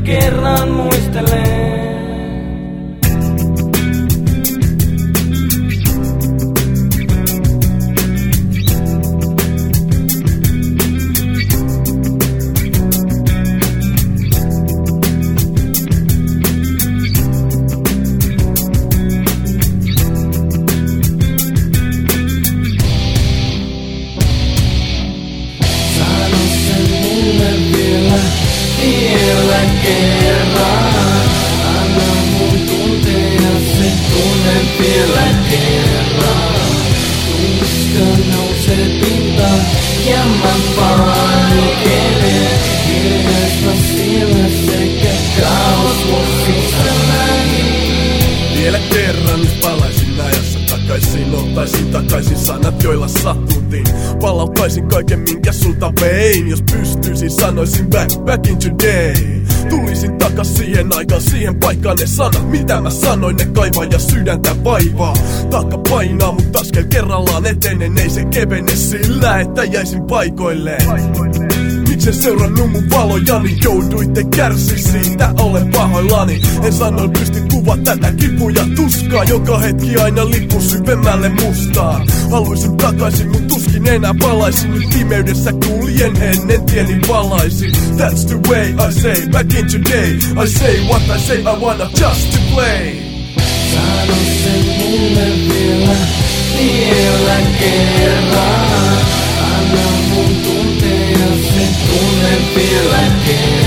kerran muistelen. Vielä kerran, anna mun tuntea se tunne vielä kerran. Tuska nousee pintaan ja mä panikelen. Hiljaista siellä sekä kaos mun sisälläni. Vielä kerran palaisin ajassa takaisin, ottaisin takaisin sanat, joilla satutin. Palauttaisin kaiken, minkä sulta vein. Jos pystyisin, sanoisin back in today. Tulisin takas siihen aikaan, siihen paikkaan. Ne sanat, mitä mä sanoin, ne kaivaa ja sydäntä vaivaa. Taakka painaa, mut askel kerrallaan etenen. Ei se kevene sillä, että jäisin paikoilleen. Miksen seurannut mun valojani, jouduitte kärsi siitä, olen pahoillani. En sanoin pysty kuvaa tätä kipua ja tuskaa, joka hetki aina lippu syvemmälle mustaan. Haluisin takaisin, mut tuskin enää palaisin. Nyt pimeydessä kuljen, ennen tieni valaisin. That's the way I say, back in today. I say what I say, I wanna just to play. Sano sen mulle vielä kerran. Anna mun tuntea se tunne vielä kerran.